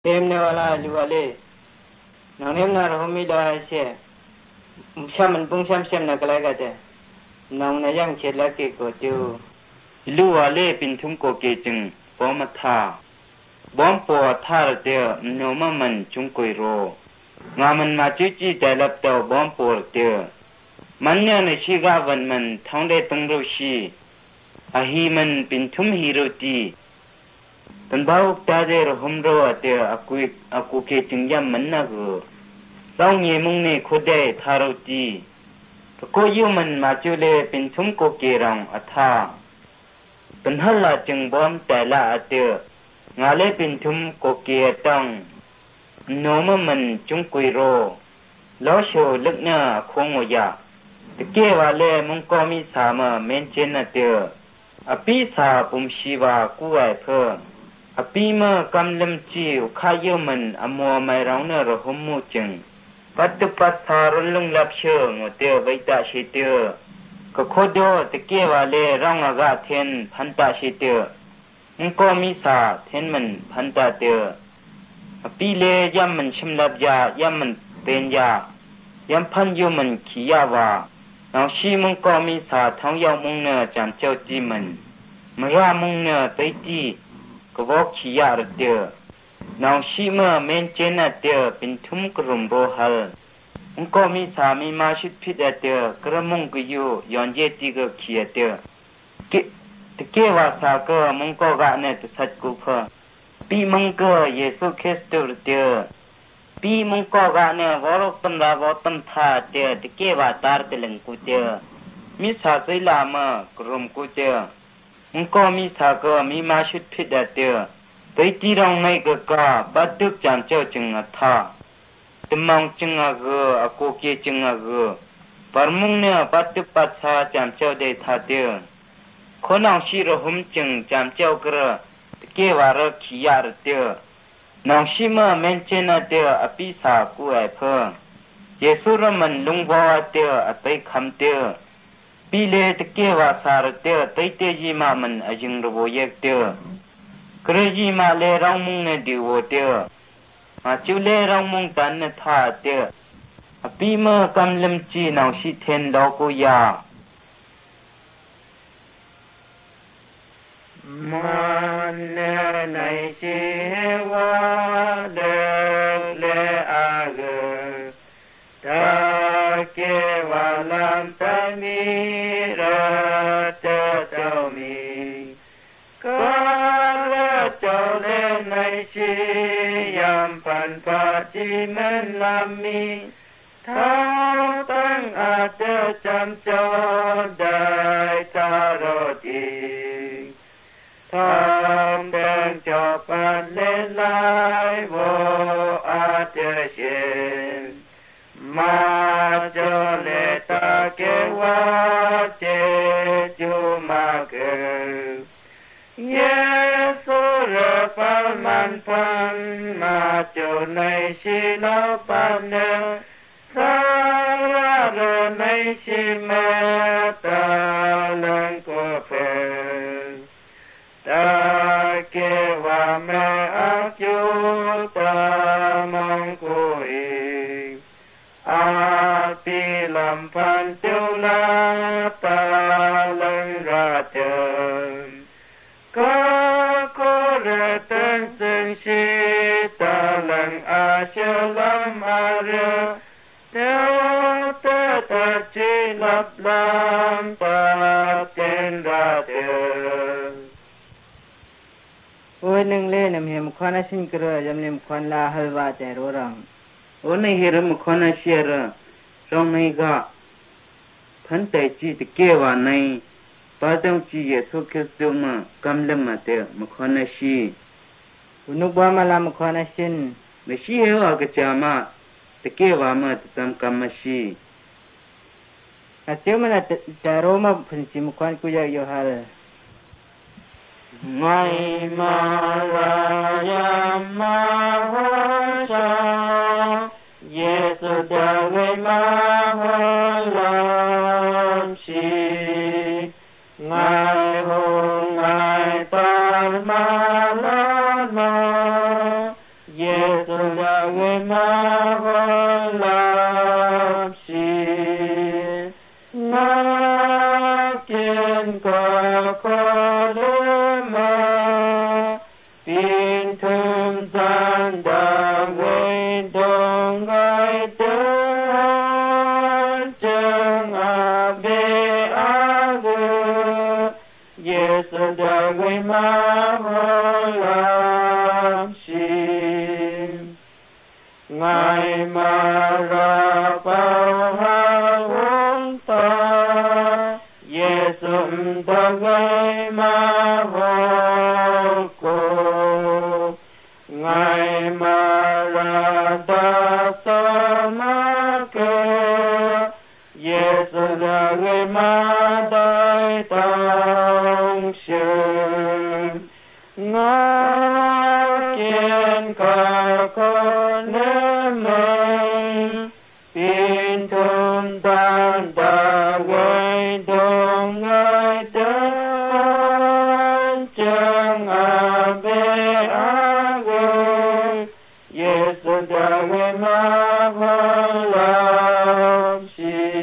Temne wala luwale nangnem na romi da se shaman pung sham shem na kala ga de nang na yang che la ke ko tu luwale pin thum ko ke chung pom tha bom po tha de no ma man chung koi ro nga man ma chi chi da lap to bom po de man nya ne shi ga van man thong de tung ro shi a hi man pin thum hi ro ti tan bau ta de ro hum ro ate aku ke chung yam man na go sau nye mung ne kho de tha ro ti ko yu man ma chu le pin thum ko ke rang a tha tan hal la chung bom ta la ate nga le pin thum ko ke tang no ma man chung koi ro lo sho lek na khong o ya te ke wa le mung ko mi sa ma men chen na te a pi sa pum shi wa ku ai pho a pi ma kam lam chi kha yu man a mo mai rang na ro hum mu chung pat tu pat sa ro lung lap she ngo te bai ta shi te ko kho do te ke wa le rang ga then phan ta shi te mung ko mi sa then man phan ta te a pi le yam man shim lap ya yam man pen ya yam phan yu man ki ya wa now shi mung ko mi sa thong yao mung na chan chao ji man ma ya mung na tai ti ko bok chi ya ra de now shi ma men chen na de pin thum krum bo hal mung ko mi sa mi ma shit phit a de kra mung gu yu yon je ti ga ki a de ke wa sa ko mung ko ga ne tu sat ku pha pi mung ko yesu christu de pi mung ko ga ne go tam da go tam tha de ke wa tar te leng ku de mi sa sai la ma krum ku de mung ko mi sa ko mi ma shit phit da de dai ti rong nai ga ka ba tuk chan chao chung a tha timang chung a go a ko ke chung a go par mung ne ba tuk pa sa chan chao de tha de ko nang shi ro hum chung chan chao kra ke wa ro ki ya de nang shi ma men chen na de a pi sa ku ai pho yesu ra man lung ba de a tai kham de pi le te ke wa sa ra de tai te ji ma man a jing ro bo yek de kre ji ma le rang mung ne di wo de ma chu le rang mung tan ne tha de a pi ma kam lam chi nang shi then lo ko ya man ne nai chi wa le a ge ta ke wa lam ta mi ra ta ta mi ka ra cha le nai chi yam pan pa chi men lam mi thao tăng a cha cham cho dai ta ro ti tham đang cho pan lên lại vô a te shin ma cho le ta ke wa che chu ma ke yesu ra pa man pan ma cho nei si lo pan ne sa ra nei si ma ta lang ko pe ta ke wa me a chu ta mong ko i a pi lam pan chu la ta lang ra chân ko re ten sen si ta lang a che lam a re ta chi lap lam ta ten ra chân ôi nâng lên nằm hiểm khoan á sinh cơ dâm niệm khoan la hơi va chạy rô rằng ôi này hiểm khoan á xìa ra trong này gạ thân tài chi thì kê vào này ba đông chi Yesu Christu mà cầm lâm mà tệ mà khoan á xì nụ ba mà làm khoan á sinh mà xì heo à cái chả mà thì kê vào mà thì tâm cầm mà xì à chiếu mà là chạy rô mà phần chi một khoan của giáo yêu hal Ngài Maria Maha Yesu Dawe Maha Lam Si Ngài Hùng Ngài Tam Ma La Ma san da quê đông gai tơ chân a bê a gơ Giê-xu da quê ma hô lam sim Ngài ma ra bao ha hôn ta Giê-xu da quê ma hô cô Ngài ma ra ta sa ma kê Giê-xu da quê ma đại tăng sinh Ngài kiến cả con em mình Bin thôn tan ta quay đông ngài đến Chẳng a bê a gê Giê-xu da quê ma hô lam sim